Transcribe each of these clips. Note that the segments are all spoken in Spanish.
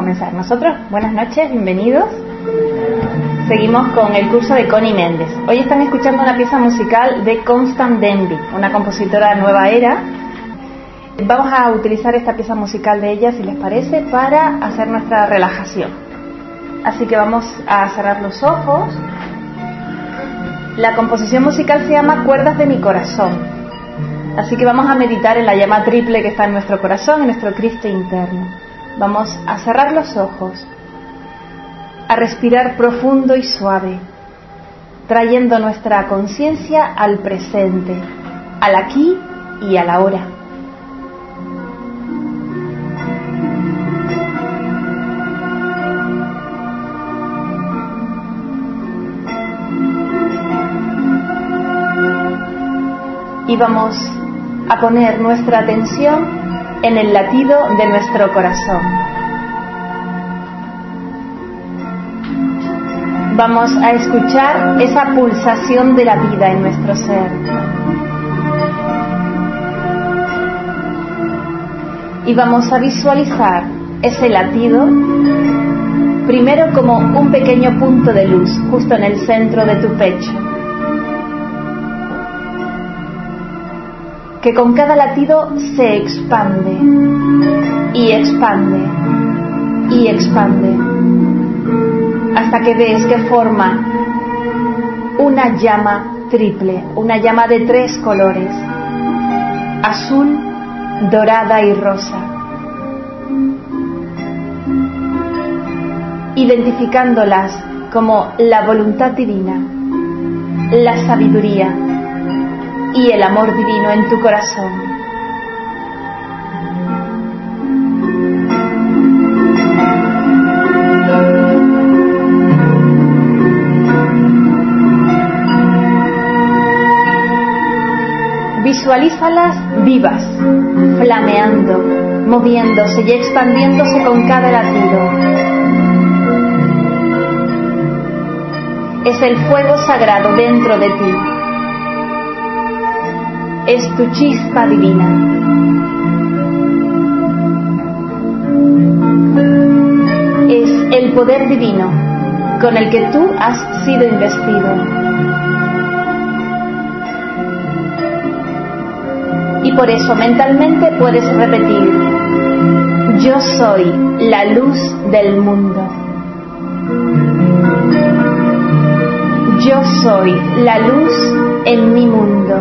comenzar. Nosotros, buenas noches, bienvenidos. Seguimos con el curso de Connie Méndez. Hoy están escuchando una pieza musical de Constance Denby, una compositora nueva era. Vamos a utilizar esta pieza musical de ella, si les parece, para hacer nuestra relajación. Así que vamos a cerrar los ojos. La composición musical se llama Cuerdas de mi corazón. Así que vamos a meditar en la llama triple que está en nuestro corazón, en nuestro Cristo interno. Vamos a cerrar los ojos, a respirar profundo y suave, trayendo nuestra conciencia al presente, al aquí y a la ahora. Y vamos a poner nuestra atención en el latido de nuestro corazón. Vamos a escuchar esa pulsación de la vida en nuestro ser. Y vamos a visualizar ese latido primero como un pequeño punto de luz justo en el centro de tu pecho, que con cada latido se expande y expande y expande hasta que ves que forma una llama triple, una llama de 3 colores: azul, dorada y rosa, identificándolas como la voluntad divina, la sabiduría y el amor divino en tu corazón. Visualízalas vivas, flameando, moviéndose y expandiéndose con cada latido. Es el fuego sagrado dentro de ti. Es tu chispa divina. Es el poder divino con el que tú has sido investido. Y por eso mentalmente puedes repetir: yo soy la luz del mundo. Yo soy la luz en mi mundo.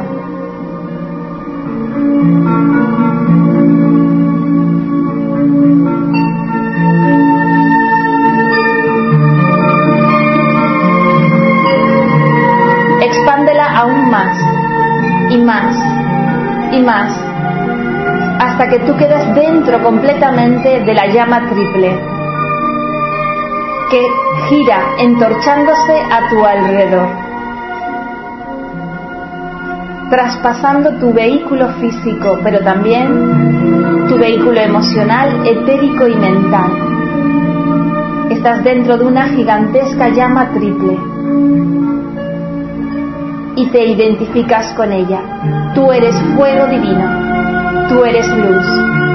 Expándela aún más y más y más hasta que tú quedes dentro completamente de la llama triple que gira entorchándose a tu alrededor, traspasando tu vehículo físico, pero también tu vehículo emocional, etérico y mental. Estás dentro de una gigantesca llama triple y te identificas con ella. Tú eres fuego divino, tú eres luz.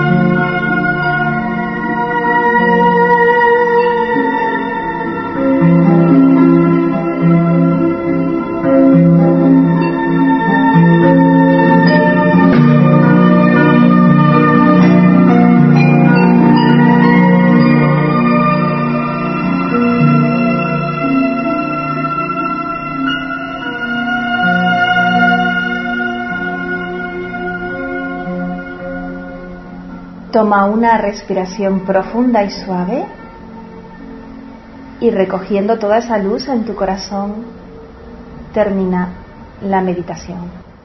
Toma una respiración profunda y suave y, recogiendo toda esa luz en tu corazón, termina la meditación.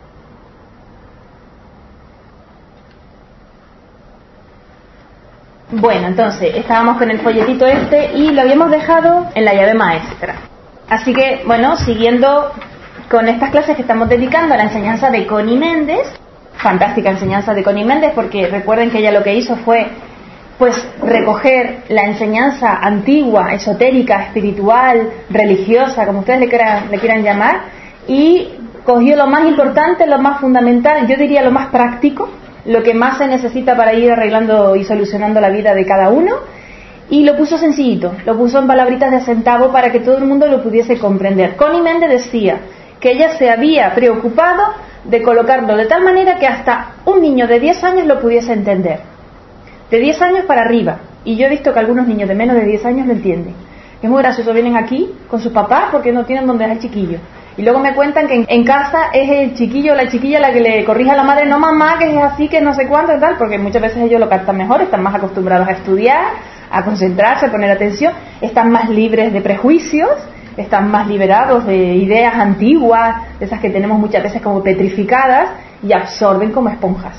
Bueno, entonces estábamos con el folletito y lo habíamos dejado en la llave maestra. Así que, bueno, siguiendo con estas clases que estamos dedicando a la enseñanza de Connie Méndez, fantástica enseñanza de Connie Méndez, porque recuerden que ella lo que hizo fue pues recoger la enseñanza antigua, esotérica, espiritual, religiosa, como ustedes le quieran llamar, y cogió lo más importante, lo más fundamental, yo diría lo más práctico, lo que más se necesita para ir arreglando y solucionando la vida de cada uno, y lo puso sencillito, lo puso en palabritas de centavo para que todo el mundo lo pudiese comprender. Connie Méndez decía que ella se había preocupado de colocarlo de tal manera que hasta un niño de 10 años lo pudiese entender, de 10 años para arriba, y yo he visto que algunos niños de menos de 10 años lo entienden. Es muy gracioso, vienen aquí con sus papás porque no tienen donde dejar el chiquillo. Y luego me cuentan que en casa es el chiquillo o la chiquilla la que le corrige a la madre, no mamá, que es así, que no sé cuánto y tal, porque muchas veces ellos lo captan mejor, están más acostumbrados a estudiar, a concentrarse, a poner atención, están más libres de prejuicios, están más liberados de ideas antiguas, de esas que tenemos muchas veces como petrificadas, y absorben como esponjas.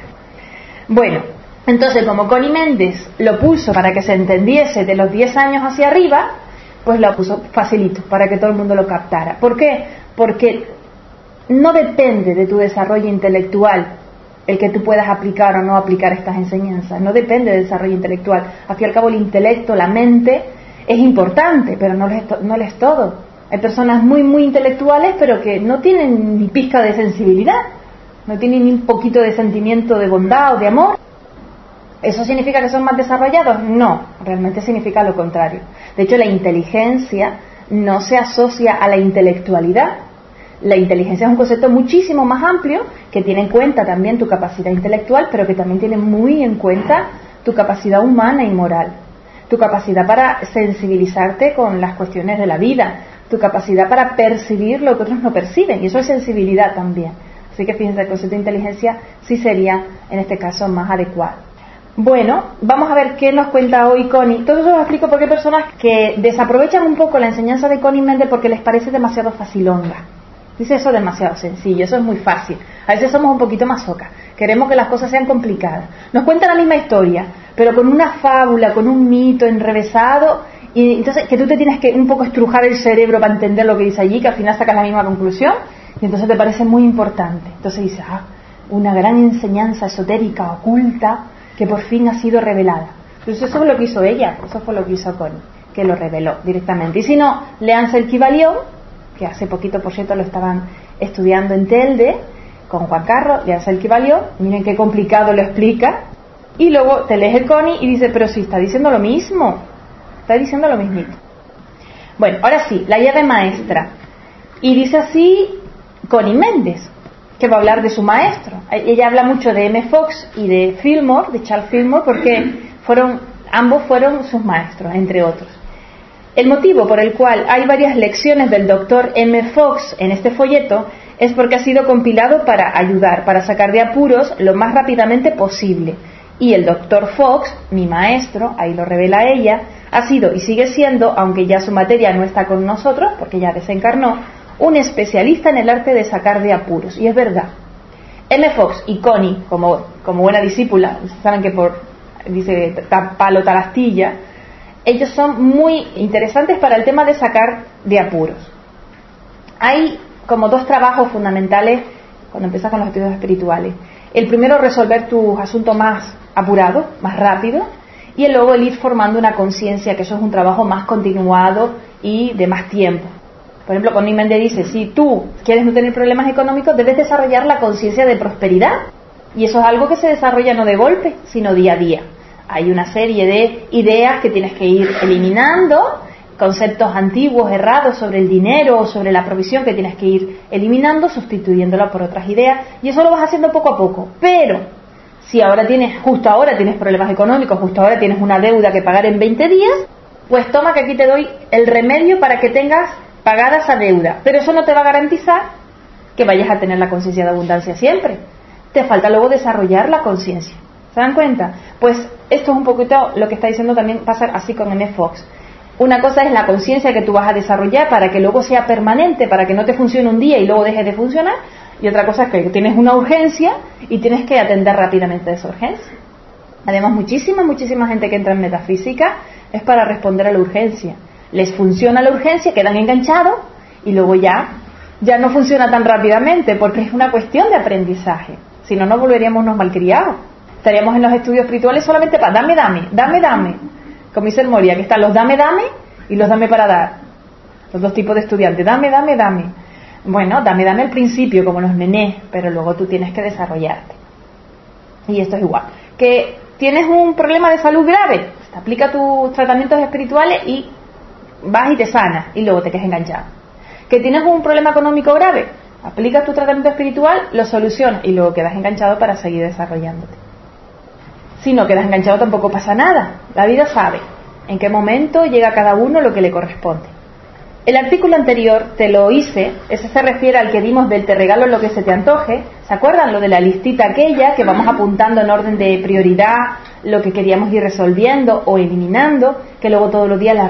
Bueno, entonces como Connie Méndez lo puso para que se entendiese de los 10 años hacia arriba, pues lo puso facilito, para que todo el mundo lo captara. ¿Por qué? Porque no depende de tu desarrollo intelectual el que tú puedas aplicar o no aplicar estas enseñanzas, no depende del desarrollo intelectual. Al fin y al cabo el intelecto, la mente, es importante, pero no lo es todo. Hay personas muy intelectuales, pero que no tienen ni pizca de sensibilidad, no tienen ni un poquito de sentimiento de bondad o de amor. ¿Eso significa que son más desarrollados? No, realmente significa lo contrario. De hecho, la inteligencia no se asocia a la intelectualidad. La inteligencia es un concepto muchísimo más amplio que tiene en cuenta también tu capacidad intelectual, pero que también tiene muy en cuenta tu capacidad humana y moral, tu capacidad para sensibilizarte con las cuestiones de la vida, tu capacidad para percibir lo que otros no perciben, y eso es sensibilidad también. Así que fíjense, el concepto de inteligencia sí sería, en este caso, más adecuado. Bueno, vamos a ver qué nos cuenta hoy Connie. Todo eso lo explico porque hay personas que desaprovechan un poco la enseñanza de Connie Méndez porque les parece demasiado facilonga. Dice eso demasiado sencillo, eso es muy fácil. A veces somos un poquito masocas, queremos que las cosas sean complicadas. Nos cuenta la misma historia, pero con una fábula, con un mito enrevesado, y entonces que tú te tienes que un poco estrujar el cerebro para entender lo que dice allí, que al final sacas la misma conclusión, y entonces te parece muy importante. Entonces dices, una gran enseñanza esotérica, oculta, que por fin ha sido revelada. Entonces eso es lo que hizo ella, eso fue lo que hizo Connie, que lo reveló directamente. Y si no, leanse el Kybalión, que hace poquito, por cierto, lo estaban estudiando en Telde con Juan Carlos, leanse el Kybalión, miren qué complicado lo explica, y luego te lees el Connie y dices, pero si está diciendo lo mismo, está diciendo lo mismito. Bueno, ahora sí, la llave maestra, y dice así Connie Méndez, que va a hablar de su maestro. Ella habla mucho de M. Fox y de Fillmore, de Charles Fillmore, porque ambos fueron sus maestros, entre otros. El motivo por el cual hay varias lecciones del doctor M. Fox en este folleto es porque ha sido compilado para ayudar, para sacar de apuros lo más rápidamente posible. Y el doctor Fox, mi maestro, ahí lo revela ella, ha sido y sigue siendo, aunque ya su materia no está con nosotros, porque ya desencarnó, un especialista en el arte de sacar de apuros. Y es verdad. M. Fox y Connie, como buena discípula, saben que dice palo tal astilla, ellos son muy interesantes para el tema de sacar de apuros. Hay como dos trabajos fundamentales cuando empiezas con los estudios espirituales. El primero, resolver tus asuntos más apurados, más rápido, y luego el ir formando una conciencia, que eso es un trabajo más continuado y de más tiempo. Por ejemplo, Connie Méndez dice, si tú quieres no tener problemas económicos, debes desarrollar la conciencia de prosperidad. Y eso es algo que se desarrolla no de golpe, sino día a día. Hay una serie de ideas que tienes que ir eliminando, conceptos antiguos, errados sobre el dinero o sobre la provisión que tienes que ir eliminando, sustituyéndola por otras ideas, y eso lo vas haciendo poco a poco. Pero si justo ahora tienes problemas económicos, justo ahora tienes una deuda que pagar en 20 días, pues toma que aquí te doy el remedio para que tengas pagada esa deuda, pero eso no te va a garantizar que vayas a tener la conciencia de abundancia siempre. Te falta luego desarrollar la conciencia. ¿Se dan cuenta? Pues esto es un poquito lo que está diciendo también, pasa así con M. Fox. Una cosa es la conciencia que tú vas a desarrollar para que luego sea permanente, para que no te funcione un día y luego deje de funcionar, y otra cosa es que tienes una urgencia y tienes que atender rápidamente esa urgencia. Además, muchísima gente que entra en metafísica es para responder a la urgencia. Les funciona la urgencia, quedan enganchados y luego ya no funciona tan rápidamente porque es una cuestión de aprendizaje. Si no, nos volveríamos unos malcriados. Estaríamos en los estudios espirituales solamente para dame. Como dice el Moria, que están los dame y los dame para dar. Los dos tipos de estudiantes, dame. Bueno, dame al principio, como los nenés, pero luego tú tienes que desarrollarte. Y esto es igual. Que tienes un problema de salud grave, te aplica tus tratamientos espirituales y vas y te sanas y luego te quedas enganchado. Que tienes un problema económico grave, aplicas tu tratamiento espiritual, lo solucionas y luego quedas enganchado para seguir desarrollándote. Si no quedas enganchado tampoco pasa nada. La vida sabe en qué momento llega a cada uno lo que le corresponde. El artículo anterior te lo hice, ese se refiere al que dimos del te regalo lo que se te antoje. ¿Se acuerdan lo de la listita aquella que vamos apuntando en orden de prioridad lo que queríamos ir resolviendo o eliminando, que luego todos los días la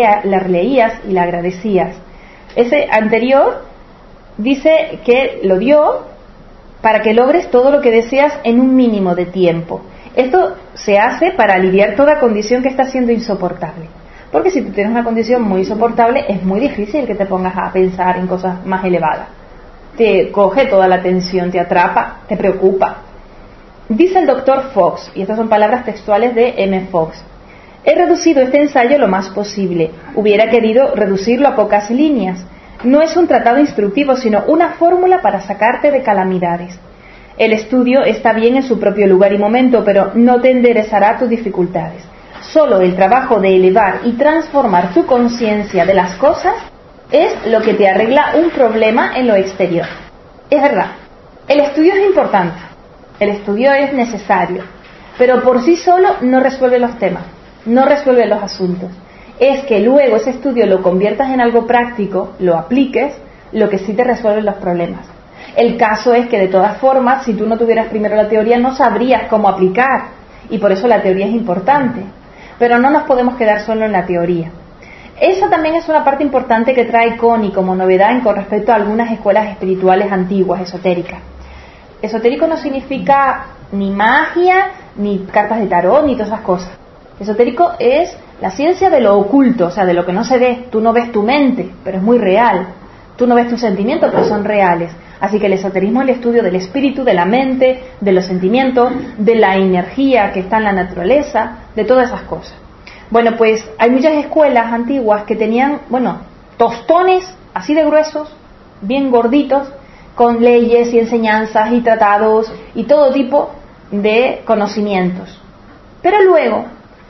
releías y la agradecías? Ese anterior dice que lo dio para que logres todo lo que deseas en un mínimo de tiempo. Esto se hace para aliviar toda condición que está siendo insoportable. Porque si tú tienes una condición muy insoportable, es muy difícil que te pongas a pensar en cosas más elevadas. Te coge toda la atención, te atrapa, te preocupa. Dice el doctor Fox, y estas son palabras textuales de M. Fox: he reducido este ensayo lo más posible. Hubiera querido reducirlo a pocas líneas. No es un tratado instructivo, sino una fórmula para sacarte de calamidades. El estudio está bien en su propio lugar y momento, pero no te enderezará tus dificultades. Solo el trabajo de elevar y transformar tu conciencia de las cosas es lo que te arregla un problema en lo exterior. Es verdad, el estudio es importante, el estudio es necesario, pero por sí solo no resuelve los temas, no resuelve los asuntos. Es que luego ese estudio lo conviertas en algo práctico, lo apliques, lo que sí te resuelve los problemas. El caso es que de todas formas, si tú no tuvieras primero la teoría, no sabrías cómo aplicar, y por eso la teoría es importante. Pero no nos podemos quedar solo en la teoría. Esa también es una parte importante que trae Connie como novedad con respecto a algunas escuelas espirituales antiguas, esotéricas. Esotérico no significa ni magia, ni cartas de tarot, ni todas esas cosas. Esotérico es la ciencia de lo oculto, o sea, de lo que no se ve. Tú no ves tu mente, pero es muy real. Tú no ves tus sentimientos, pero son reales. Así que el esoterismo es el estudio del espíritu, de la mente, de los sentimientos, de la energía que está en la naturaleza, de todas esas cosas. Bueno, pues hay muchas escuelas antiguas que tenían, tostones así de gruesos, bien gorditos, con leyes y enseñanzas y tratados y todo tipo de conocimientos. Pero luego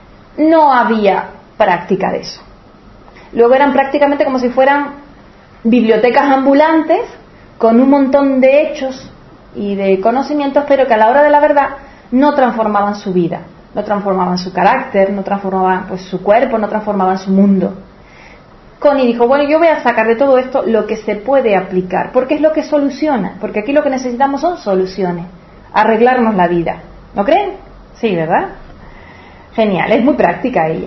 no había práctica de eso. Luego eran prácticamente como si fueran bibliotecas ambulantes con un montón de hechos y de conocimientos, pero que a la hora de la verdad no transformaban su vida, no transformaban su carácter, no transformaban pues su cuerpo, no transformaban su mundo. Connie dijo, yo voy a sacar de todo esto lo que se puede aplicar, porque es lo que soluciona, porque aquí lo que necesitamos son soluciones, arreglarnos la vida. ¿No creen? Sí, ¿verdad? Genial, es muy práctica ella.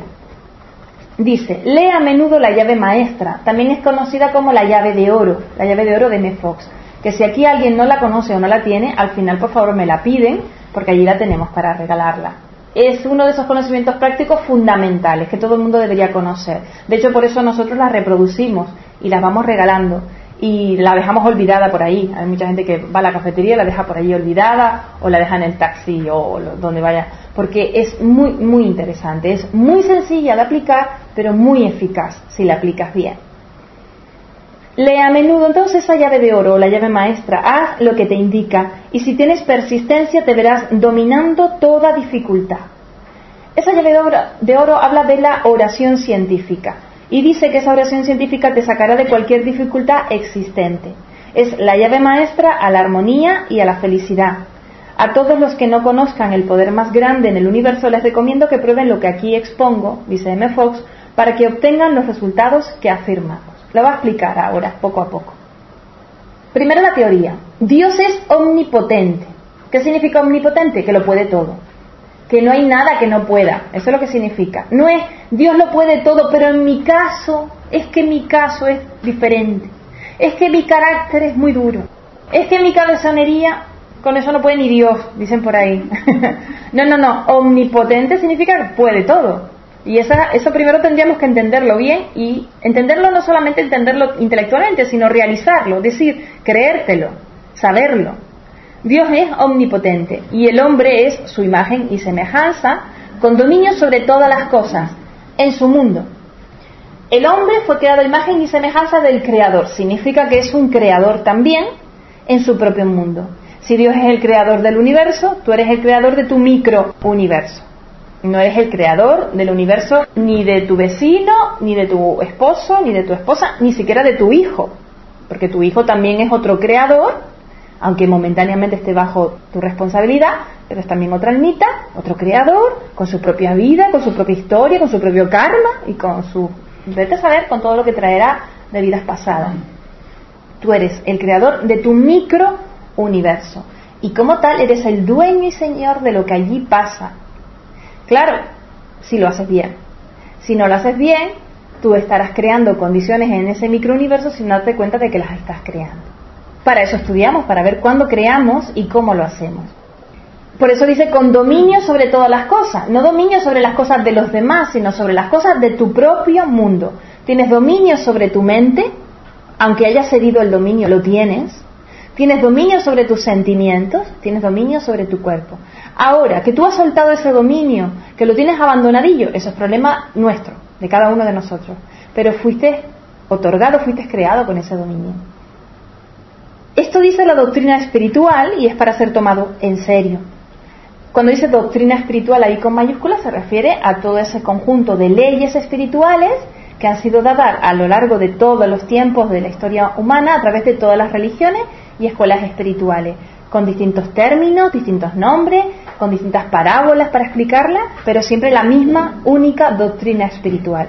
Dice, lee a menudo la llave maestra, también es conocida como la llave de oro de M. Fox, que si aquí alguien no la conoce o no la tiene, al final por favor me la piden, porque allí la tenemos para regalarla. Es uno de esos conocimientos prácticos fundamentales que todo el mundo debería conocer. De hecho, por eso nosotros las reproducimos y las vamos regalando y la dejamos olvidada por ahí. Hay mucha gente que va a la cafetería y la deja por ahí olvidada o la deja en el taxi o donde vaya, porque es muy, muy interesante. Es muy sencilla de aplicar, pero muy eficaz si la aplicas bien. Lee a menudo entonces esa llave de oro, la llave maestra, haz lo que te indica y si tienes persistencia te verás dominando toda dificultad. Esa llave de oro habla de la oración científica y dice que esa oración científica te sacará de cualquier dificultad existente. Es la llave maestra a la armonía y a la felicidad. A todos los que no conozcan el poder más grande en el universo les recomiendo que prueben lo que aquí expongo, dice M. Fox, para que obtengan los resultados que afirmamos. Lo va a explicar ahora, poco a poco. Primero la teoría. Dios es omnipotente. ¿Qué significa omnipotente? Que lo puede todo. Que no hay nada que no pueda. Eso es lo que significa. No es Dios lo puede todo, pero en mi caso, es que mi caso es diferente. Es que mi carácter es muy duro. Es que mi cabezonería, con eso no puede ni Dios, dicen por ahí. No. Omnipotente significa que puede todo. Y eso primero tendríamos que entenderlo bien y entenderlo no solamente entenderlo intelectualmente, sino realizarlo, es decir, creértelo, saberlo. Dios es omnipotente y el hombre es su imagen y semejanza con dominio sobre todas las cosas en su mundo. El hombre fue creado a imagen y semejanza del Creador, significa que es un creador también en su propio mundo. Si Dios es el creador del universo, tú eres el creador de tu microuniverso. No eres el creador del universo ni de tu vecino, ni de tu esposo, ni de tu esposa, ni siquiera de tu hijo. Porque tu hijo también es otro creador, aunque momentáneamente esté bajo tu responsabilidad, pero es también otra almita, otro creador, con su propia vida, con su propia historia, con su propio karma y con su... vete a saber con todo lo que traerá de vidas pasadas. Tú eres el creador de tu microuniverso y como tal eres el dueño y señor de lo que allí pasa. Claro, si lo haces bien. Si no lo haces bien, tú estarás creando condiciones en ese microuniverso sin darte cuenta de que las estás creando. Para eso estudiamos, para ver cuándo creamos y cómo lo hacemos. Por eso dice con dominio sobre todas las cosas. No dominio sobre las cosas de los demás, sino sobre las cosas de tu propio mundo. Tienes dominio sobre tu mente, aunque hayas cedido el dominio, lo tienes. Tienes dominio sobre tus sentimientos, tienes dominio sobre tu cuerpo. Ahora, que tú has soltado ese dominio, que lo tienes abandonadillo, eso es problema nuestro, de cada uno de nosotros. Pero fuiste otorgado, fuiste creado con ese dominio. Esto dice la doctrina espiritual y es para ser tomado en serio. Cuando dice doctrina espiritual ahí con mayúsculas se refiere a todo ese conjunto de leyes espirituales que han sido dadas a lo largo de todos los tiempos de la historia humana a través de todas las religiones y escuelas espirituales, con distintos términos, distintos nombres, con distintas parábolas para explicarla, pero siempre la misma única doctrina espiritual.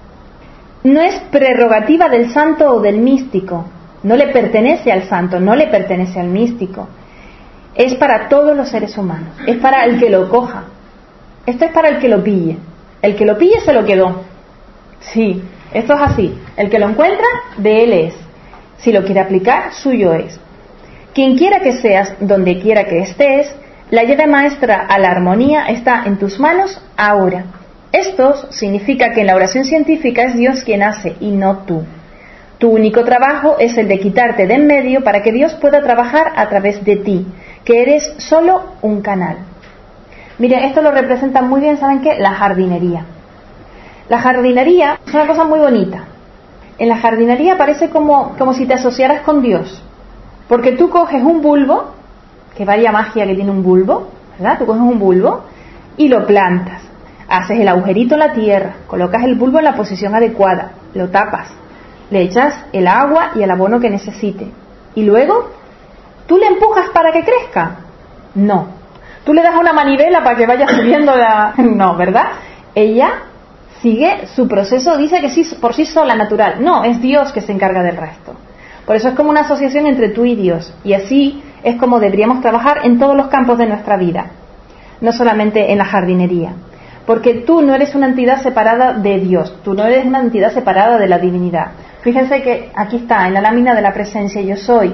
No es prerrogativa del santo o del místico, no le pertenece al santo, no le pertenece al místico. Es para todos los seres humanos, es para el que lo coja. Esto es para el que lo pille. El que lo pille se lo quedó. Sí, esto es así. El que lo encuentra, de él es. Si lo quiere aplicar, suyo es. Quien quiera que seas, donde quiera que estés, la llave maestra a la armonía está en tus manos ahora. Esto significa que en la oración científica es Dios quien hace y no tú. Tu único trabajo es el de quitarte de en medio para que Dios pueda trabajar a través de ti, que eres solo un canal. Miren, esto lo representa muy bien, ¿saben qué? La jardinería. La jardinería es una cosa muy bonita. En la jardinería parece como si te asociaras con Dios. Porque tú coges un bulbo, que vaya magia que tiene un bulbo, ¿verdad? Tú coges un bulbo y lo plantas. Haces el agujerito en la tierra, colocas el bulbo en la posición adecuada, lo tapas, le echas el agua y el abono que necesite. Y luego, ¿tú le empujas para que crezca? No. ¿Tú le das una manivela para que vaya subiendo la...? No, ¿verdad? Ella sigue su proceso, dice que sí, por sí sola, natural. No, es Dios que se encarga del resto. Por eso es como una asociación entre tú y Dios. Y así es como deberíamos trabajar en todos los campos de nuestra vida. No solamente en la jardinería. Porque tú no eres una entidad separada de Dios. Tú no eres una entidad separada de la divinidad. Fíjense que aquí está, en la lámina de la presencia yo soy.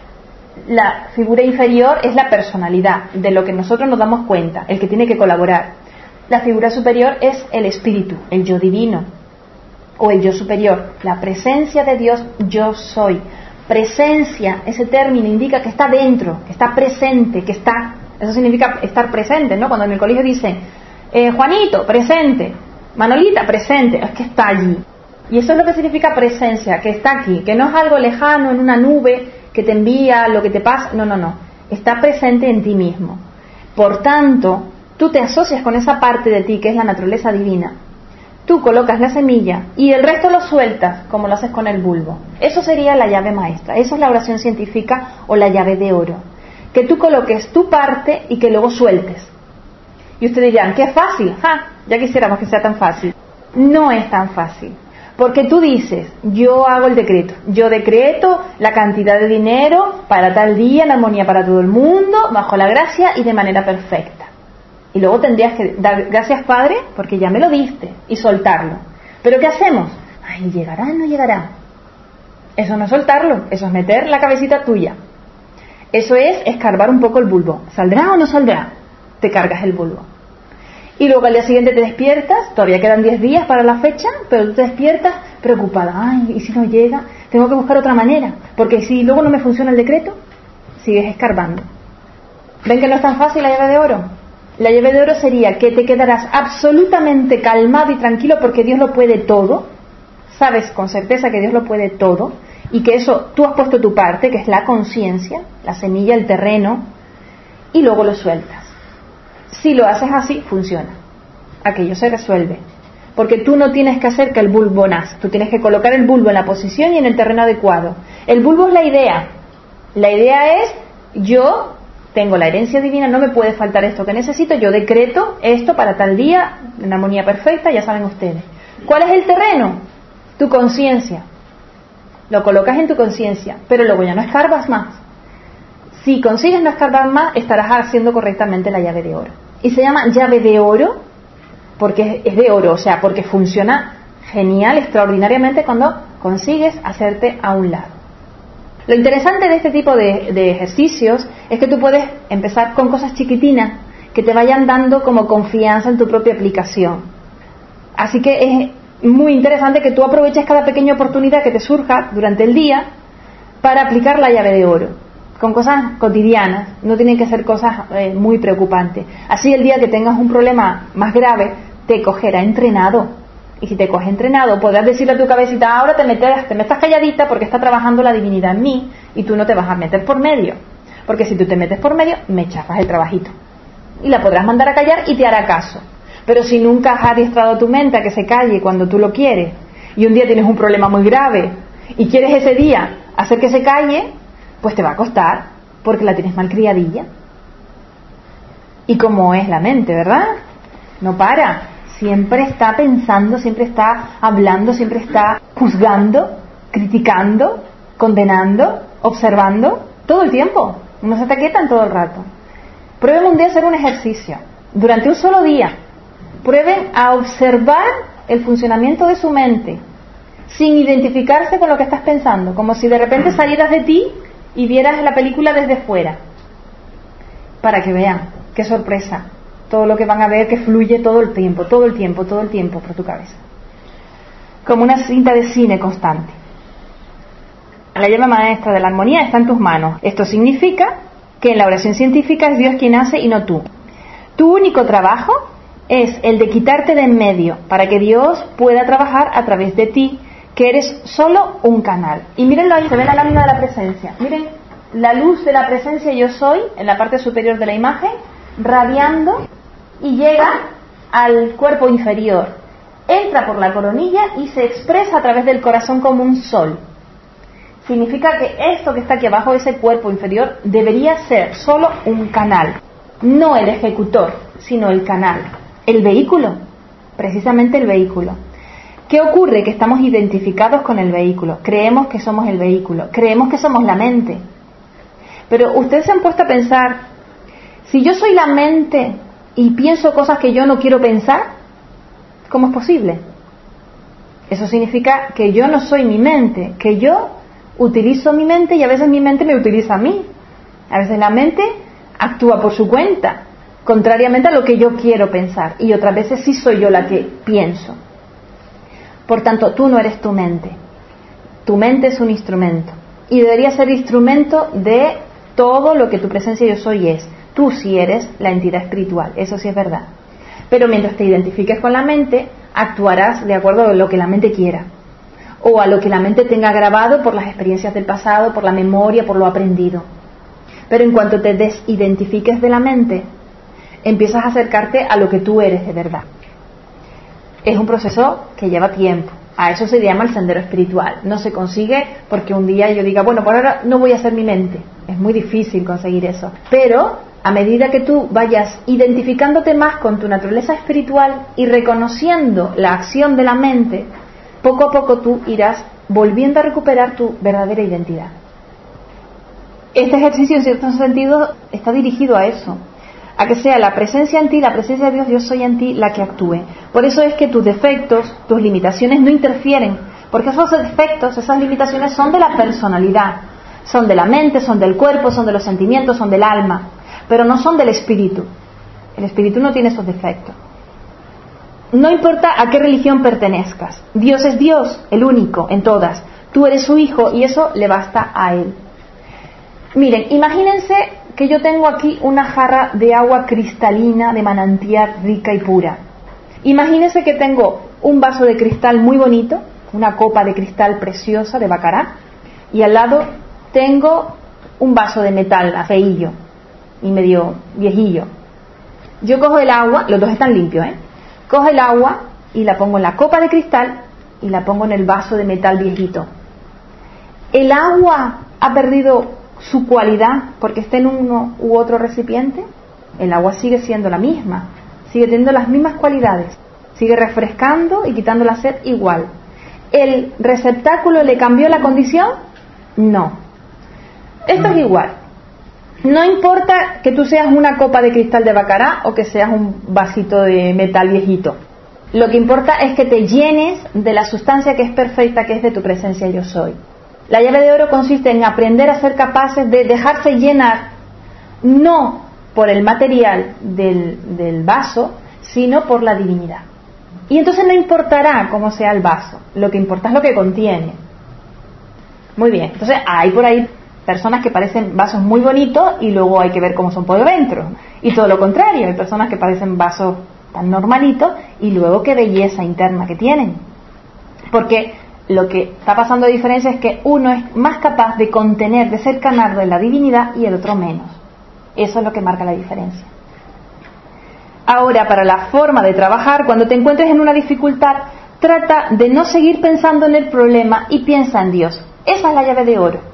La figura inferior es la personalidad, de lo que nosotros nos damos cuenta, el que tiene que colaborar. La figura superior es el espíritu, el yo divino, o el yo superior, la presencia de Dios, yo soy. Presencia, ese término indica que está dentro, que está presente, que está, eso significa estar presente, ¿no? Cuando en el colegio dicen, Juanito, presente, Manolita, presente, es que está allí. Y eso es lo que significa presencia, que está aquí, que no es algo lejano en una nube que te envía lo que te pasa, no, está presente en ti mismo. Por tanto, tú te asocias con esa parte de ti que es la naturaleza divina. Tú colocas la semilla y el resto lo sueltas como lo haces con el bulbo. Eso sería la llave maestra, eso es la oración científica o la llave de oro. Que tú coloques tu parte y que luego sueltes. Y ustedes dirán, qué fácil, ya quisiéramos que sea tan fácil. No es tan fácil. Porque tú dices, yo hago el decreto, yo decreto la cantidad de dinero para tal día, en armonía para todo el mundo, bajo la gracia y de manera perfecta. Y luego tendrías que dar gracias, Padre, porque ya me lo diste, y soltarlo. ¿Pero qué hacemos? Ay, ¿llegará o no llegará? Eso no es soltarlo, eso es meter la cabecita tuya. Eso es escarbar un poco el bulbo. ¿Saldrá o no saldrá? Te cargas el bulbo. Y luego al día siguiente te despiertas, todavía quedan 10 días para la fecha, pero tú te despiertas preocupada. Ay, ¿y si no llega? Tengo que buscar otra manera, porque si luego no me funciona el decreto, sigues escarbando. ¿Ven que no es tan fácil la llave de oro? La llave de oro sería que te quedarás absolutamente calmado y tranquilo porque Dios lo puede todo. Sabes con certeza que Dios lo puede todo y que eso tú has puesto tu parte, que es la conciencia, la semilla, el terreno, y luego lo sueltas. Si lo haces así, funciona. Aquello se resuelve. Porque tú no tienes que hacer que el bulbo nazca, tú tienes que colocar el bulbo en la posición y en el terreno adecuado. El bulbo es la idea. La idea es, yo tengo la herencia divina, no me puede faltar esto que necesito, yo decreto esto para tal día, en armonía perfecta, ya saben ustedes. ¿Cuál es el terreno? Tu conciencia. Lo colocas en tu conciencia, pero luego ya no escarbas más. Si consigues no escarbar más, estarás haciendo correctamente la llave de oro. Y se llama llave de oro porque es de oro, o sea, porque funciona genial, extraordinariamente cuando consigues hacerte a un lado. Lo interesante de este tipo de ejercicios es que tú puedes empezar con cosas chiquitinas que te vayan dando como confianza en tu propia aplicación. Así que es muy interesante que tú aproveches cada pequeña oportunidad que te surja durante el día para aplicar la llave de oro, con cosas cotidianas, no tienen que ser cosas muy preocupantes. Así el día que tengas un problema más grave, te cogerá entrenado. Y si te coge entrenado, podrás decirle a tu cabecita, ahora te metas calladita porque está trabajando la divinidad en mí y tú no te vas a meter por medio. Porque si tú te metes por medio, me chafas el trabajito. Y la podrás mandar a callar y te hará caso. Pero si nunca has adiestrado tu mente a que se calle cuando tú lo quieres, y un día tienes un problema muy grave y quieres ese día hacer que se calle, pues te va a costar, porque la tienes mal criadilla. Y como es la mente, ¿verdad? No para. Siempre está pensando, siempre está hablando, siempre está juzgando, criticando, condenando, observando, todo el tiempo. No se te quietan todo el rato. Prueben un día a hacer un ejercicio. Durante un solo día. Prueben a observar el funcionamiento de su mente, sin identificarse con lo que estás pensando, como si de repente salieras de ti y vieras la película desde fuera. Para que vean, qué sorpresa. Todo lo que van a ver que fluye todo el tiempo por tu cabeza. Como una cinta de cine constante. La llave maestra de la armonía está en tus manos. Esto significa que en la oración científica es Dios quien hace y no tú. Tu único trabajo es el de quitarte de en medio para que Dios pueda trabajar a través de ti, que eres solo un canal. Y mírenlo ahí, se ve la lámina de la presencia. Miren la luz de la presencia yo soy en la parte superior de la imagen, radiando y llega al cuerpo inferior, entra por la coronilla y se expresa a través del corazón como un sol. Significa que esto que está aquí abajo, ese cuerpo inferior, debería ser solo un canal, no el ejecutor, sino el canal, el vehículo, precisamente el vehículo. ¿Qué ocurre? Que estamos identificados con el vehículo, creemos que somos el vehículo, creemos que somos la mente. Pero ustedes se han puesto a pensar, si yo soy la mente y pienso cosas que yo no quiero pensar, ¿cómo es posible? Eso significa que yo no soy mi mente, que yo utilizo mi mente y a veces mi mente me utiliza a mí. A veces la mente actúa por su cuenta, contrariamente a lo que yo quiero pensar, y otras veces sí soy yo la que pienso. Por tanto, tú no eres tu mente. Tu mente es un instrumento y debería ser instrumento de todo lo que tu presencia yo soy es. Tú sí eres la entidad espiritual, eso sí es verdad. Pero mientras te identifiques con la mente, actuarás de acuerdo a lo que la mente quiera, o a lo que la mente tenga grabado por las experiencias del pasado, por la memoria, por lo aprendido. Pero en cuanto te desidentifiques de la mente, empiezas a acercarte a lo que tú eres de verdad. Es un proceso que lleva tiempo. A eso se llama el sendero espiritual. No se consigue porque un día yo diga, bueno, por ahora no voy a ser mi mente. Es muy difícil conseguir eso. Pero a medida que tú vayas identificándote más con tu naturaleza espiritual y reconociendo la acción de la mente, poco a poco tú irás volviendo a recuperar tu verdadera identidad. Este ejercicio, en cierto sentido, está dirigido a eso, a que sea la presencia en ti, la presencia de Dios, yo soy en ti, la que actúe. Por eso es que tus defectos, tus limitaciones no interfieren, porque esos defectos, esas limitaciones son de la personalidad, son de la mente, son del cuerpo, son de los sentimientos, son del alma, pero no son del espíritu. El espíritu no tiene esos defectos. No importa a qué religión pertenezcas, Dios es Dios, el único en todas. Tú eres su hijo y eso le basta a Él. Miren, imagínense que yo tengo aquí una jarra de agua cristalina de manantial rica y pura. Imagínense que tengo un vaso de cristal muy bonito, una copa de cristal preciosa de bacará, y al lado tengo un vaso de metal feillo y medio viejillo. Yo cojo el agua, los dos están limpios, cojo el agua y la pongo en la copa de cristal y la pongo en el vaso de metal viejito. ¿El agua ha perdido su cualidad porque está en uno u otro recipiente? El agua sigue siendo la misma, sigue teniendo las mismas cualidades, sigue refrescando y quitando la sed igual. ¿El receptáculo le cambió la condición? No. Esto es igual. No importa que tú seas una copa de cristal de Bacará o que seas un vasito de metal viejito. Lo que importa es que te llenes de la sustancia que es perfecta, que es de tu presencia yo soy. La llave de oro consiste en aprender a ser capaces de dejarse llenar, no por el material del vaso, sino por la divinidad. Y entonces no importará cómo sea el vaso, lo que importa es lo que contiene. Muy bien, entonces hay por ahí personas que parecen vasos muy bonitos y luego hay que ver cómo son por dentro. Y todo lo contrario, hay personas que parecen vasos tan normalitos y luego qué belleza interna que tienen. Porque lo que está pasando de diferencia es que uno es más capaz de contener, de ser canal de la divinidad y el otro menos. Eso es lo que marca la diferencia. Ahora, para la forma de trabajar, cuando te encuentres en una dificultad, trata de no seguir pensando en el problema y piensa en Dios. Esa es la llave de oro.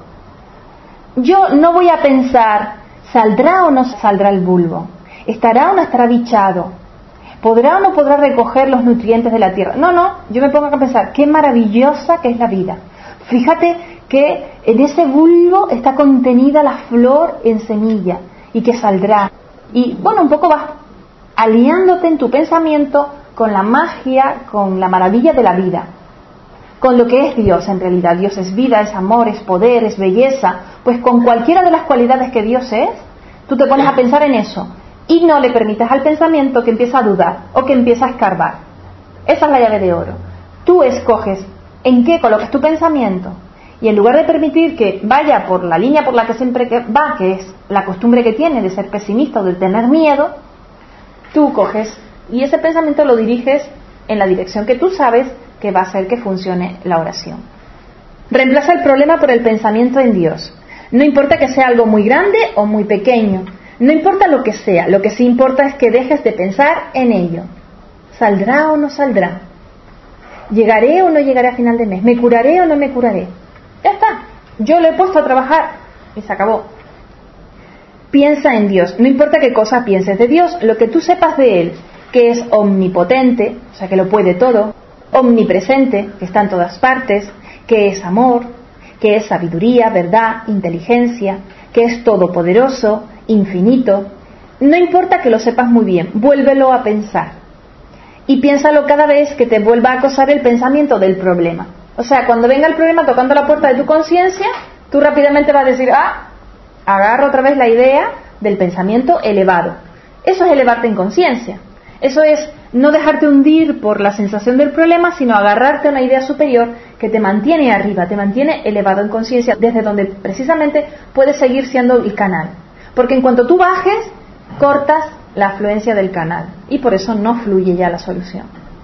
Yo no voy a pensar, ¿saldrá o no saldrá el bulbo? ¿Estará o no estará bichado? ¿Podrá o no podrá recoger los nutrientes de la tierra? No, yo me pongo a pensar, qué maravillosa que es la vida. Fíjate que en ese bulbo está contenida la flor en semilla y que saldrá. Y bueno, un poco vas aliándote en tu pensamiento con la magia, con la maravilla de la vida, con lo que es Dios en realidad. Dios es vida, es amor, es poder, es belleza. Pues con cualquiera de las cualidades que Dios es, tú te pones a pensar en eso y no le permitas al pensamiento que empiece a dudar o que empiece a escarbar. Esa es la llave de oro. Tú escoges en qué colocas tu pensamiento y en lugar de permitir que vaya por la línea por la que siempre va, que es la costumbre que tiene de ser pesimista o de tener miedo, tú coges y ese pensamiento lo diriges en la dirección que tú sabes que va a hacer que funcione la oración. Reemplaza el problema por el pensamiento en Dios. No importa que sea algo muy grande o muy pequeño, no importa lo que sea, lo que sí importa es que dejes de pensar en ello. ¿Saldrá o no saldrá? ¿Llegaré o no llegaré a final de mes? ¿Me curaré o no me curaré? Ya está, yo lo he puesto a trabajar y se acabó. Piensa en Dios, no importa qué cosa pienses de Dios, lo que tú sepas de Él, que es omnipotente, o sea que lo puede todo, omnipresente, que está en todas partes, que es amor, que es sabiduría, verdad, inteligencia, que es todopoderoso, infinito. No importa que lo sepas muy bien, vuélvelo a pensar. Y piénsalo cada vez que te vuelva a acosar el pensamiento del problema. O sea, cuando venga el problema tocando la puerta de tu conciencia, tú rápidamente vas a decir, agarra otra vez la idea del pensamiento elevado. Eso es elevarte en conciencia. Eso es no dejarte hundir por la sensación del problema, sino agarrarte a una idea superior que te mantiene arriba, te mantiene elevado en conciencia, desde donde precisamente puedes seguir siendo el canal. Porque en cuanto tú bajes, cortas la afluencia del canal y por eso no fluye ya la solución.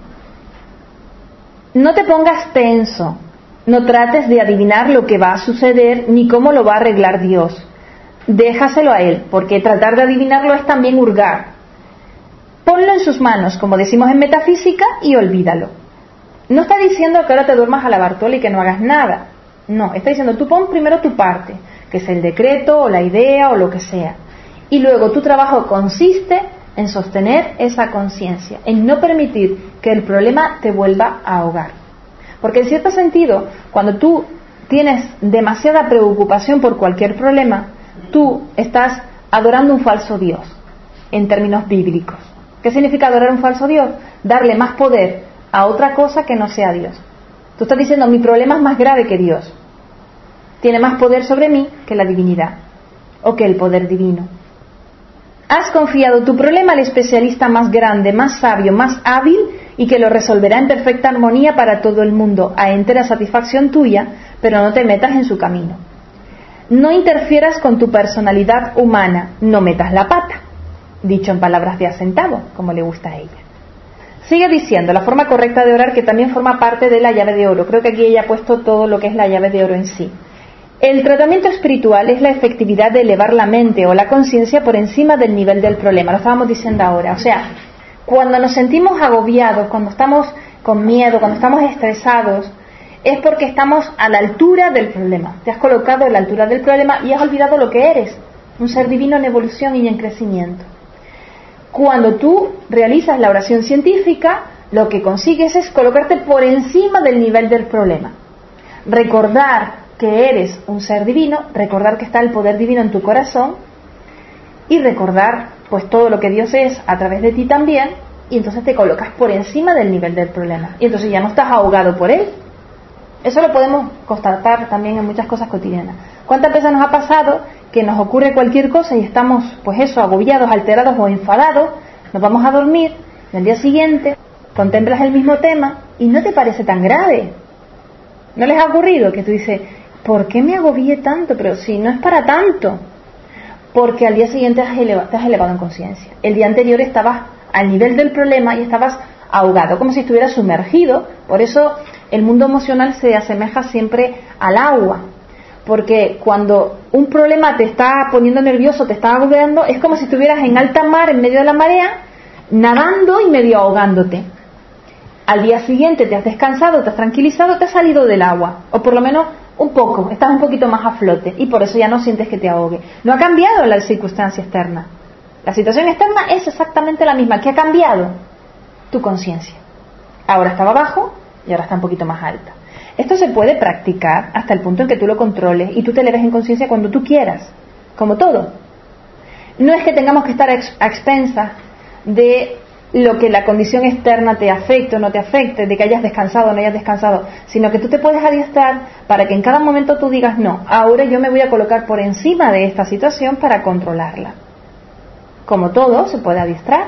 No te pongas tenso, no trates de adivinar lo que va a suceder ni cómo lo va a arreglar Dios. Déjaselo a Él, porque tratar de adivinarlo es también hurgar. Ponlo en sus manos, como decimos en metafísica, y olvídalo. No está diciendo que ahora te duermas a la Bartola y que no hagas nada. No, está diciendo tú pon primero tu parte, que es el decreto o la idea o lo que sea. Y luego tu trabajo consiste en sostener esa conciencia, en no permitir que el problema te vuelva a ahogar. Porque en cierto sentido, cuando tú tienes demasiada preocupación por cualquier problema, tú estás adorando un falso Dios, en términos bíblicos. ¿Qué significa adorar un falso Dios? Darle más poder a otra cosa que no sea Dios. Tú estás diciendo, mi problema es más grave que Dios. Tiene más poder sobre mí que la divinidad, o que el poder divino. Has confiado tu problema al especialista más grande, más sabio, más hábil, y que lo resolverá en perfecta armonía para todo el mundo, a entera satisfacción tuya, pero no te metas en su camino. No interfieras con tu personalidad humana, no metas la pata. Dicho en palabras de acentavo, como le gusta a ella. Sigue diciendo la forma correcta de orar, que también forma parte de la llave de oro. Creo que aquí ella ha puesto todo lo que es la llave de oro en sí. El tratamiento espiritual es la efectividad de elevar la mente o la conciencia por encima del nivel del problema. Lo estábamos diciendo ahora. O sea, cuando nos sentimos agobiados, cuando estamos con miedo, cuando estamos estresados, es porque estamos a la altura del problema. Te has colocado a la altura del problema y has olvidado lo que eres, un ser divino en evolución y en crecimiento. Cuando tú realizas la oración científica, lo que consigues es colocarte por encima del nivel del problema. Recordar que eres un ser divino, recordar que está el poder divino en tu corazón y recordar pues todo lo que Dios es a través de ti también, y entonces te colocas por encima del nivel del problema y entonces ya no estás ahogado por él. Eso lo podemos constatar también en muchas cosas cotidianas. ¿Cuántas veces nos ha pasado que nos ocurre cualquier cosa y estamos pues eso, agobiados, alterados o enfadados, nos vamos a dormir y al día siguiente contemplas el mismo tema y no te parece tan grave? ¿No les ha ocurrido que tú dices, ¿por qué me agobié tanto? Pero si no es para tanto. Porque al día siguiente te has elevado en conciencia. El día anterior estabas al nivel del problema y estabas ahogado, como si estuvieras sumergido. Por eso el mundo emocional se asemeja siempre al agua. Porque cuando un problema te está poniendo nervioso, te está agobiando, es como si estuvieras en alta mar, en medio de la marea, nadando y medio ahogándote. Al día siguiente te has descansado, te has tranquilizado, te has salido del agua, o por lo menos un poco, estás un poquito más a flote y por eso ya no sientes que te ahogue. No ha cambiado la circunstancia externa. La situación externa es exactamente la misma. ¿Qué ha cambiado? Tu conciencia. Ahora estaba abajo y ahora está un poquito más alta. Esto se puede practicar hasta el punto en que tú lo controles y tú te eleves en conciencia cuando tú quieras, como todo. No es que tengamos que estar a expensas de lo que la condición externa te afecte o no te afecte, de que hayas descansado o no hayas descansado, sino que tú te puedes adiestrar para que en cada momento tú digas, no, ahora yo me voy a colocar por encima de esta situación para controlarla. Como todo, se puede adiestrar.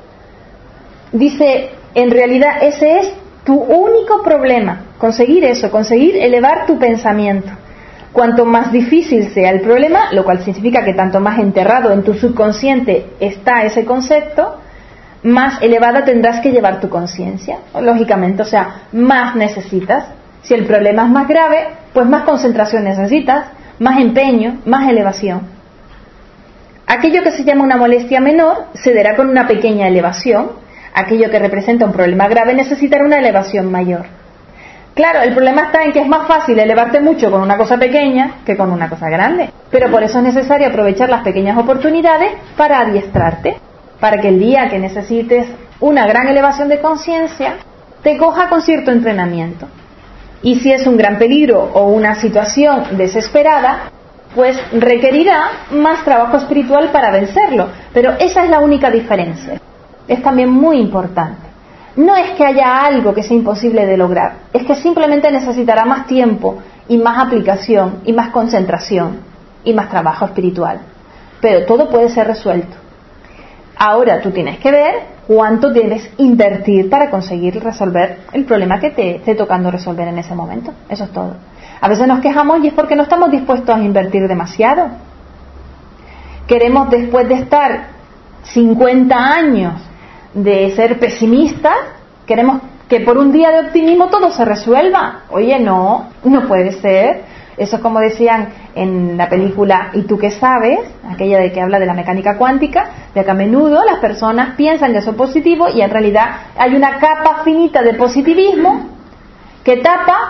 Dice, en realidad ese es tu único problema, conseguir eso, conseguir elevar tu pensamiento. Cuanto más difícil sea el problema, lo cual significa que tanto más enterrado en tu subconsciente está ese concepto, más elevada tendrás que llevar tu conciencia, lógicamente, o sea, más necesitas. Si el problema es más grave, pues más concentración necesitas, más empeño, más elevación. Aquello que se llama una molestia menor se dará con una pequeña elevación, aquello que representa un problema grave necesitará una elevación mayor. Claro, el problema está en que es más fácil elevarte mucho con una cosa pequeña que con una cosa grande, pero por eso es necesario aprovechar las pequeñas oportunidades para adiestrarte, para que el día que necesites una gran elevación de conciencia, te coja con cierto entrenamiento. Y si es un gran peligro o una situación desesperada, pues requerirá más trabajo espiritual para vencerlo. Pero esa es la única diferencia. Es también muy importante. No es que haya algo que sea imposible de lograr, es que simplemente necesitará más tiempo y más aplicación y más concentración y más trabajo espiritual. Pero todo puede ser resuelto. Ahora tú tienes que ver cuánto debes invertir para conseguir resolver el problema que te esté tocando resolver en ese momento. Eso es todo. A veces nos quejamos y es porque no estamos dispuestos a invertir demasiado. Queremos, después de estar 50 años de ser pesimistas, queremos que por un día de optimismo todo se resuelva. Oye, no puede ser. Eso es como decían en la película ¿Y tú qué sabes?, aquella de que habla de la mecánica cuántica, de que a menudo las personas piensan que son positivos y en realidad hay una capa finita de positivismo que tapa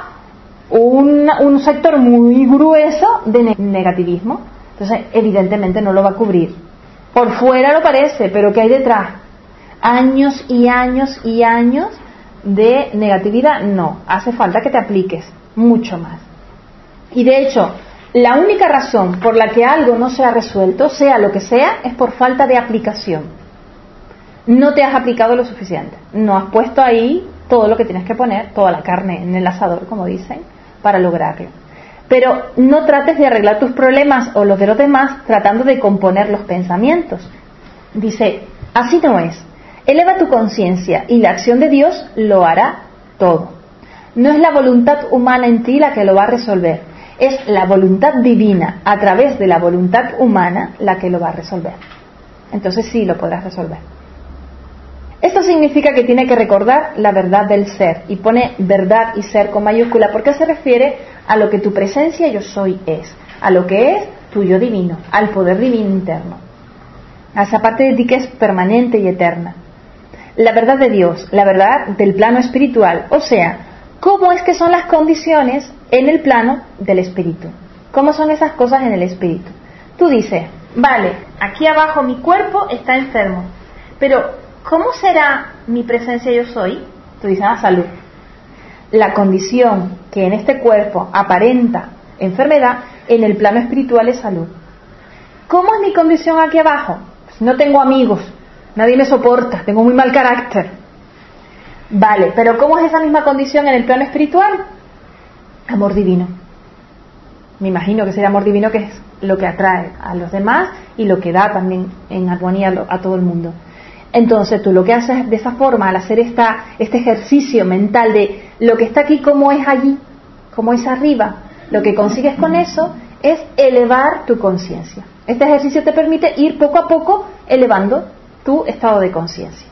un sector muy grueso de negativismo. Entonces, evidentemente no lo va a cubrir. Por fuera lo parece, pero ¿qué hay detrás? Años y años y años de negatividad. No, hace falta que te apliques mucho más. Y de hecho, la única razón por la que algo no se ha resuelto, sea lo que sea, es por falta de aplicación. No te has aplicado lo suficiente. No has puesto ahí todo lo que tienes que poner, toda la carne en el asador, como dicen, para lograrlo. Pero no trates de arreglar tus problemas o los de los demás tratando de componer los pensamientos. Dice, así no es. Eleva tu conciencia y la acción de Dios lo hará todo. No es la voluntad humana en ti la que lo va a resolver. Es la voluntad divina a través de la voluntad humana la que lo va a resolver. Entonces sí lo podrás resolver. Esto significa que tiene que recordar la verdad del ser, y pone verdad y ser con mayúscula porque se refiere a lo que tu presencia yo soy es, a lo que es tu yo divino, al poder divino interno, a esa parte de ti que es permanente y eterna. La verdad de Dios, la verdad del plano espiritual, o sea, cómo es que son las condiciones en el plano del espíritu, cómo son esas cosas en el espíritu. Tú dices, vale, aquí abajo mi cuerpo está enfermo, pero ¿cómo será mi presencia yo soy? Tú dices, salud. La condición que en este cuerpo aparenta enfermedad, en el plano espiritual es salud. ¿Cómo es mi condición aquí abajo? Pues no tengo amigos, nadie me soporta, tengo muy mal carácter. Vale, pero ¿cómo es esa misma condición en el plano espiritual? Amor divino. Me imagino que sería amor divino, que es lo que atrae a los demás y lo que da también en armonía a todo el mundo. Entonces tú lo que haces de esa forma, al hacer este ejercicio mental de lo que está aquí, cómo es allí, cómo es arriba, lo que consigues con eso es elevar tu conciencia. Este ejercicio te permite ir poco a poco elevando tu estado de conciencia.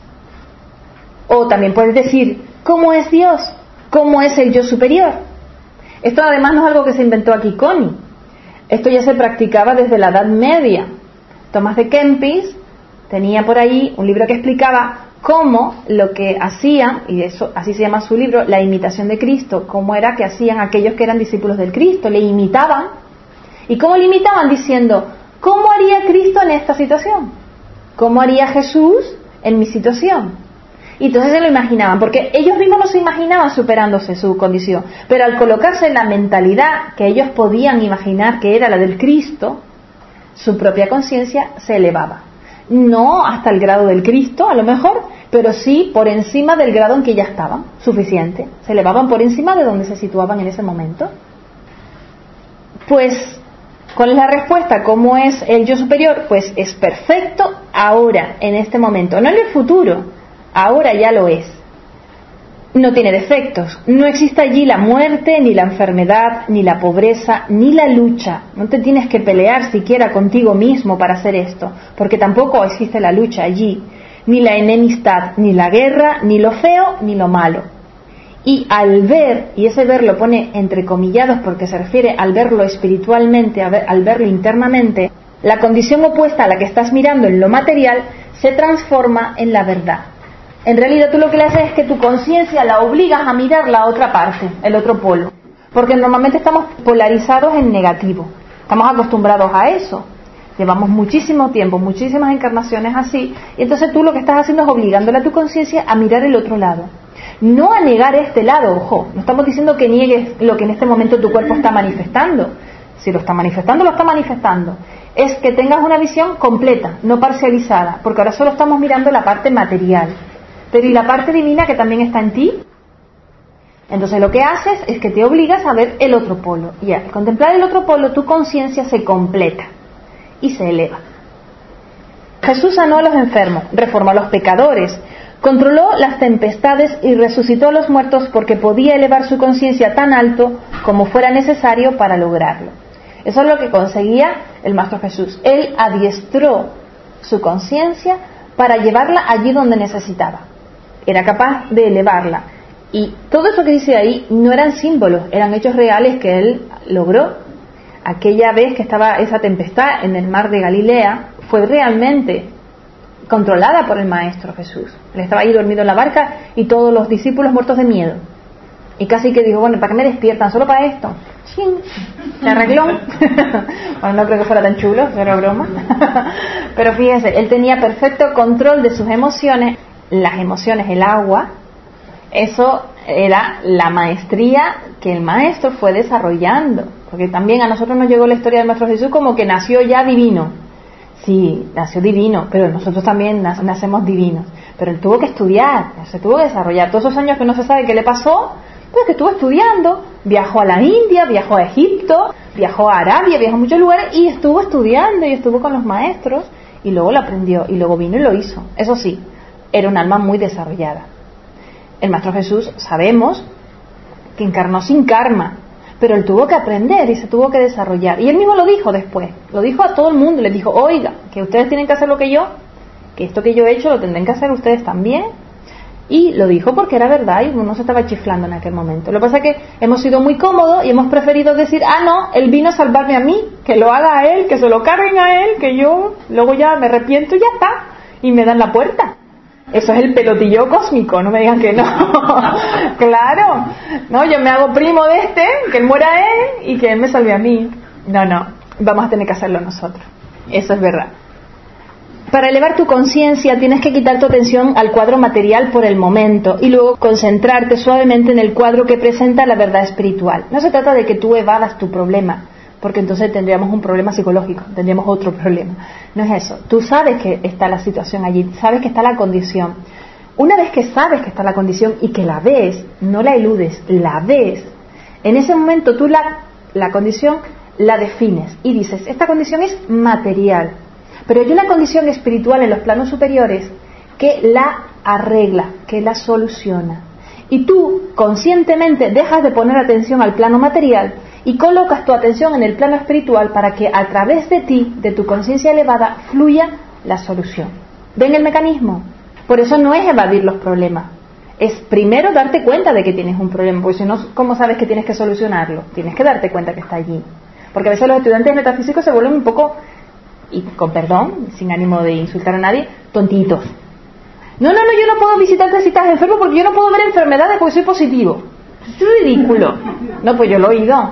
O también puedes decir, ¿cómo es Dios? ¿Cómo es el yo superior? Esto además no es algo que se inventó aquí Connie. Esto ya se practicaba desde la Edad Media. Tomás de Kempis tenía por ahí un libro que explicaba cómo lo que hacían, y eso así se llama su libro, la imitación de Cristo, cómo era que hacían aquellos que eran discípulos del Cristo, le imitaban. ¿Y cómo le imitaban? Diciendo, ¿cómo haría Cristo en esta situación? ¿Cómo haría Jesús en mi situación? Y entonces se lo imaginaban, porque ellos mismos no se imaginaban superándose su condición, pero al colocarse en la mentalidad que ellos podían imaginar que era la del Cristo, su propia conciencia se elevaba. No hasta el grado del Cristo, a lo mejor, pero sí por encima del grado en que ya estaban, suficiente. Se elevaban por encima de donde se situaban en ese momento. Pues, ¿cuál es la respuesta? ¿Cómo es el yo superior? Pues es perfecto ahora, en este momento, no en el futuro, ahora ya lo es. No tiene defectos, no existe allí la muerte, ni la enfermedad, ni la pobreza, ni la lucha. No te tienes que pelear siquiera contigo mismo para hacer esto, porque tampoco existe la lucha allí, ni la enemistad, ni la guerra, ni lo feo, ni lo malo. Y al ver, y ese ver lo pone entrecomillados porque se refiere al verlo espiritualmente, al verlo internamente, la condición opuesta a la que estás mirando en lo material se transforma en la verdad. En realidad tú lo que le haces es que tu conciencia la obligas a mirar la otra parte, el otro polo. Porque normalmente estamos polarizados en negativo. Estamos acostumbrados a eso. Llevamos muchísimo tiempo, muchísimas encarnaciones así. Y entonces tú lo que estás haciendo es obligándole a tu conciencia a mirar el otro lado. No a negar este lado, ojo. No estamos diciendo que niegues lo que en este momento tu cuerpo está manifestando. Si lo está manifestando, lo está manifestando. Es que tengas una visión completa, no parcializada. Porque ahora solo estamos mirando la parte material. Pero ¿y la parte divina que también está en ti? Entonces lo que haces es que te obligas a ver el otro polo. Y al contemplar el otro polo, tu conciencia se completa y se eleva. Jesús sanó a los enfermos, reformó a los pecadores, controló las tempestades y resucitó a los muertos porque podía elevar su conciencia tan alto como fuera necesario para lograrlo. Eso es lo que conseguía el Maestro Jesús. Él adiestró su conciencia para llevarla allí donde necesitaba. Era capaz de elevarla. Y todo eso que dice ahí no eran símbolos, eran hechos reales que él logró. Aquella vez que estaba esa tempestad en el mar de Galilea, fue realmente controlada por el Maestro Jesús. Él estaba ahí dormido en la barca y todos los discípulos muertos de miedo. Y casi que dijo, bueno, ¿para qué me despiertan? ¿Solo para esto? ¡Chin! Se arregló. Bueno, no creo que fuera tan chulo, era broma. Pero fíjense, él tenía perfecto control de sus emociones. Las emociones, el agua, eso era la maestría que el Maestro fue desarrollando. Porque también a nosotros nos llegó la historia del Maestro Jesús como que nació ya divino. Sí, nació divino, pero nosotros también nacemos divinos. Pero él tuvo que estudiar, se tuvo que desarrollar. Todos esos años que no se sabe qué le pasó, pues que estuvo estudiando. Viajó a la India, viajó a Egipto, viajó a Arabia, viajó a muchos lugares y estuvo estudiando y estuvo con los maestros y luego lo aprendió y luego vino y lo hizo. Eso sí, era un alma muy desarrollada. El Maestro Jesús sabemos que encarnó sin karma, pero él tuvo que aprender y se tuvo que desarrollar. Y él mismo lo dijo después, lo dijo a todo el mundo, les dijo, oiga, que ustedes tienen que hacer lo que yo, que esto que yo he hecho lo tendrán que hacer ustedes también. Y lo dijo porque era verdad y uno se estaba chiflando en aquel momento. Lo que pasa es que hemos sido muy cómodos y hemos preferido decir, no, él vino a salvarme a mí, que lo haga a él, que se lo carguen a él, que yo luego ya me arrepiento y ya está, y me dan la puerta. Eso es el pelotillo cósmico, no me digan que no. Claro, no, yo me hago primo de que él muera él y que él me salve a mí. No, vamos a tener que hacerlo nosotros. Eso es verdad. Para elevar tu conciencia tienes que quitar tu atención al cuadro material por el momento y luego concentrarte suavemente en el cuadro que presenta la verdad espiritual. No se trata de que tú evadas tu problema, porque entonces tendríamos un problema psicológico, tendríamos otro problema. No es eso. Tú sabes que está la situación allí, sabes que está la condición. Una vez que sabes que está la condición y que la ves, no la eludes, la ves, en ese momento tú la condición la defines y dices, esta condición es material. Pero hay una condición espiritual en los planos superiores que la arregla, que la soluciona. Y tú conscientemente dejas de poner atención al plano material y colocas tu atención en el plano espiritual para que a través de ti, de tu conciencia elevada, fluya la solución. ¿Ven el mecanismo? Por eso no es evadir los problemas. Es primero darte cuenta de que tienes un problema, porque si no, ¿cómo sabes que tienes que solucionarlo? Tienes que darte cuenta que está allí. Porque a veces los estudiantes metafísicos se vuelven un poco, y con perdón, sin ánimo de insultar a nadie, tontitos. No, yo no puedo visitarte si estás enfermo porque yo no puedo ver enfermedades porque soy positivo. Es ridículo. No, pues yo lo he oído.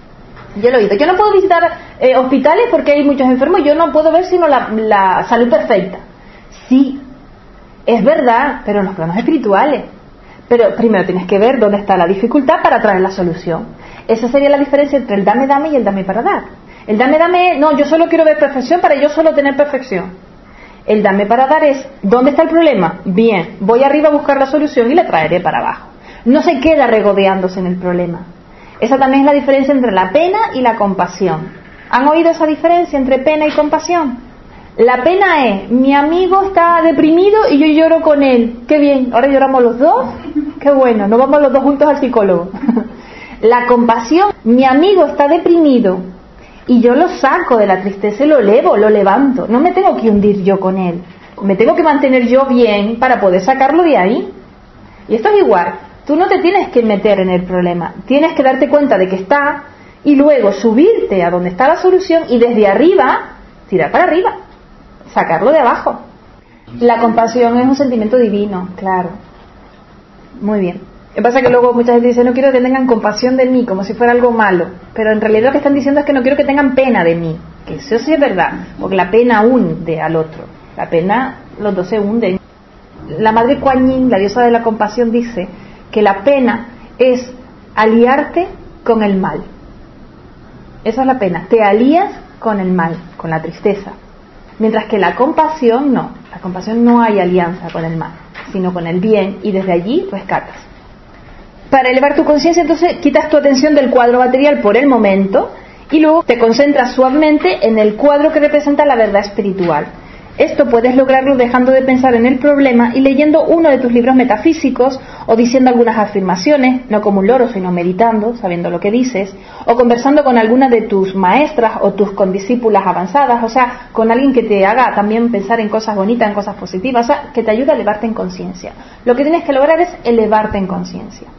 Yo no puedo visitar hospitales porque hay muchos enfermos. Yo no puedo ver sino la salud perfecta. Sí, es verdad, pero en los planos espirituales. Pero primero tienes que ver dónde está la dificultad para traer la solución. Esa sería la diferencia entre el dame y el dame para dar. El dame, no, yo solo quiero ver perfección para yo solo tener perfección. El dame para dar es, ¿dónde está el problema? Bien, voy arriba a buscar la solución y la traeré para abajo. No se queda regodeándose en el problema. Esa también es la diferencia entre la pena y la compasión. ¿Han oído esa diferencia entre pena y compasión? La pena es, mi amigo está deprimido y yo lloro con él. Qué bien, ahora lloramos los dos. Qué bueno, nos vamos los dos juntos al psicólogo. La compasión, mi amigo está deprimido y yo lo saco de la tristeza y lo elevo, lo levanto. No me tengo que hundir yo con él. Me tengo que mantener yo bien para poder sacarlo de ahí. Y esto es igual. Tú no te tienes que meter en el problema. Tienes que darte cuenta de que está y luego subirte a donde está la solución y desde arriba, tirar para arriba. Sacarlo de abajo. La compasión es un sentimiento divino, claro. Muy bien. Lo que pasa es que luego mucha gente dice, no quiero que tengan compasión de mí, como si fuera algo malo. Pero en realidad lo que están diciendo es que no quiero que tengan pena de mí. Que eso sí es verdad, porque la pena hunde al otro. La pena, los dos se hunden. La madre Kuan Yin, la diosa de la compasión, dice que la pena es aliarte con el mal. Esa es la pena. Te alías con el mal, con la tristeza. Mientras que la compasión no. La compasión no hay alianza con el mal, sino con el bien, y desde allí rescatas. Para elevar tu conciencia, entonces, quitas tu atención del cuadro material por el momento y luego te concentras suavemente en el cuadro que representa la verdad espiritual. Esto puedes lograrlo dejando de pensar en el problema y leyendo uno de tus libros metafísicos o diciendo algunas afirmaciones, no como un loro, sino meditando, sabiendo lo que dices, o conversando con alguna de tus maestras o tus condiscípulas avanzadas, o sea, con alguien que te haga también pensar en cosas bonitas, en cosas positivas, o sea, que te ayude a elevarte en conciencia. Lo que tienes que lograr es elevarte en conciencia.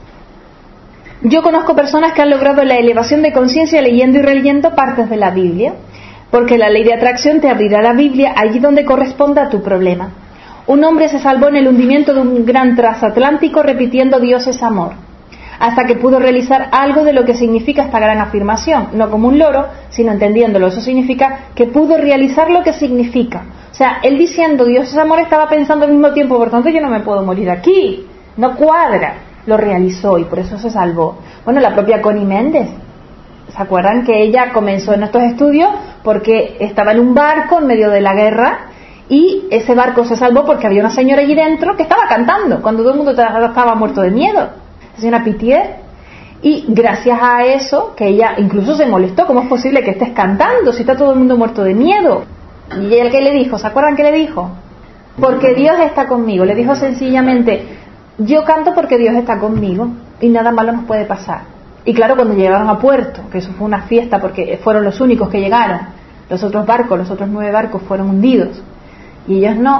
Yo conozco personas que han logrado la elevación de conciencia leyendo y releyendo partes de la Biblia, porque la ley de atracción te abrirá la Biblia allí donde corresponda a tu problema. Un hombre se salvó en el hundimiento de un gran transatlántico repitiendo Dios es amor, hasta que pudo realizar algo de lo que significa esta gran afirmación, no como un loro, sino entendiéndolo. Eso significa que pudo realizar lo que significa. O sea, él diciendo Dios es amor estaba pensando al mismo tiempo, por tanto yo no me puedo morir aquí, no cuadra. Lo realizó y por eso se salvó. Bueno, la propia Connie Méndez, ¿se acuerdan que ella comenzó en estos estudios porque estaba en un barco en medio de la guerra y ese barco se salvó porque había una señora allí dentro que estaba cantando cuando todo el mundo estaba muerto de miedo, la señora Pitié, y gracias a eso que ella incluso se molestó, ¿cómo es posible que estés cantando si está todo el mundo muerto de miedo? Y ella, ¿qué le dijo? ¿Se acuerdan qué le dijo? Porque Dios está conmigo. Le dijo sencillamente, yo canto porque Dios está conmigo y nada malo nos puede pasar. Y claro, cuando llegaron a puerto, que eso fue una fiesta porque fueron los únicos que llegaron, los otros barcos, los otros 9 barcos fueron hundidos y ellos no,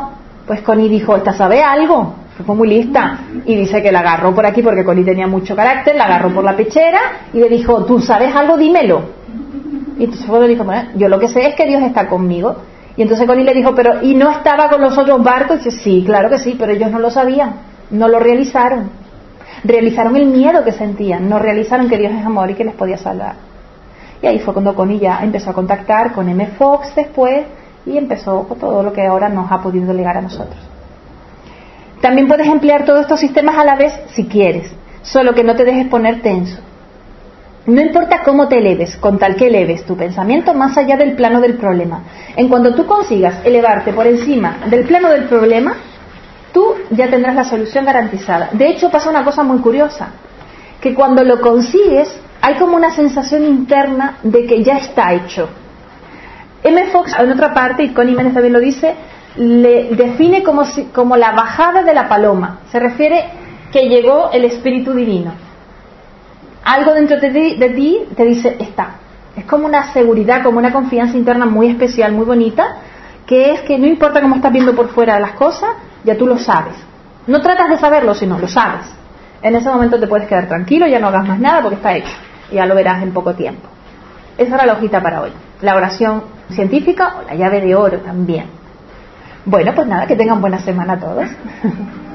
Pues Connie dijo, esta sabe algo, fue muy lista, y dice que la agarró por aquí porque Connie tenía mucho carácter, la agarró por la pechera y le dijo, ¿tú sabes algo? Dímelo. Y entonces fue le dijo, bueno, yo lo que sé es que Dios está conmigo. Y entonces Connie le dijo, pero ¿y no estaba con los otros barcos? Y dice, sí, claro que sí, pero ellos no lo sabían, no lo realizaron. Realizaron el miedo que sentían, no realizaron que Dios es amor y que les podía salvar. Y ahí fue cuando Connie ya empezó a contactar con M. Fox después y empezó con todo lo que ahora nos ha podido legar a nosotros. También puedes emplear todos estos sistemas a la vez si quieres, solo que no te dejes poner tenso. No importa cómo te eleves, con tal que eleves tu pensamiento más allá del plano del problema. En cuanto tú consigas elevarte por encima del plano del problema, tú ya tendrás la solución garantizada. De hecho, pasa una cosa muy curiosa, que cuando lo consigues, hay como una sensación interna de que ya está hecho. M. Fox, en otra parte, y Connie Méndez también lo dice, le define como la bajada de la paloma. Se refiere que llegó el Espíritu Divino. Algo dentro de ti te dice, está. Es como una seguridad, como una confianza interna muy especial, muy bonita, que es que no importa cómo estás viendo por fuera las cosas, ya tú lo sabes. No tratas de saberlo, sino lo sabes. En ese momento te puedes quedar tranquilo, ya no hagas más nada porque está hecho. Ya lo verás en poco tiempo. Esa era la hojita para hoy. La oración científica o la llave de oro también. Bueno, pues nada, que tengan buena semana todos.